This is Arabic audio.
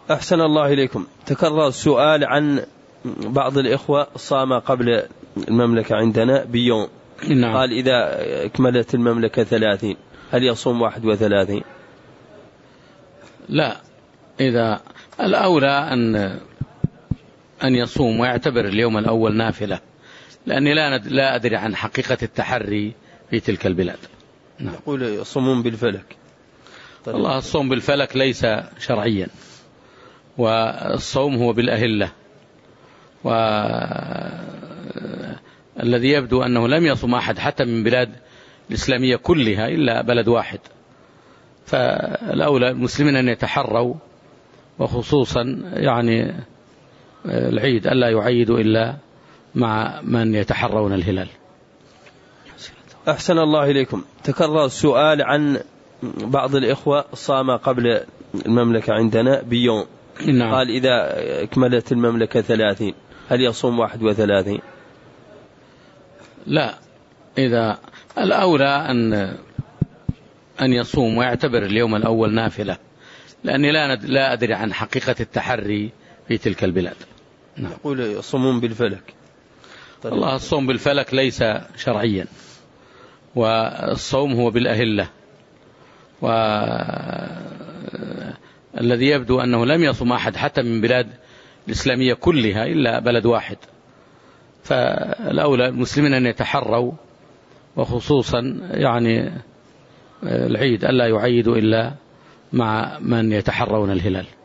أحسن الله إليكم. تكرر السؤال عن بعض الإخوة صام قبل المملكة عندنا بيوم. نعم. قال إذا اكملت المملكة 30 هل يصوم 31؟ لا، إذا الأولى أن يصوم ويعتبر اليوم الأول نافلة، لأني لا أدري عن حقيقة التحري في تلك البلاد. نعم. يقول يصومون بالفلك. طيب. الله، الصوم بالفلك ليس شرعيا، والصوم هو بالأهلة، والذي يبدو أنه لم يصوم أحد حتى من بلاد الإسلامية كلها إلا بلد واحد. فالأولى المسلمين أن يتحروا، وخصوصا يعني العيد ألا يعيدوا إلا مع من يتحرون الهلال. أحسن الله إليكم. تكرر السؤال عن بعض الإخوة صام قبل المملكة عندنا بيوم. نعم. قال إذا اكملت المملكة 30 هل يصوم 31؟ لا، إذا الأولى أن يصوم ويعتبر اليوم الأول نافلة، لأني لا أدري عن حقيقة التحري في تلك البلاد. نعم. يقول يصومون بالفلك. طيب. الله، الصوم بالفلك ليس شرعيا، والصوم هو بالأهلة، والذي يبدو أنه لم يصوم أحد حتى من بلاد الإسلامية كلها إلا بلد واحد. فالأولى المسلمين أن يتحروا، وخصوصا يعني العيد ألا يعيدوا إلا مع من يتحرون الهلال.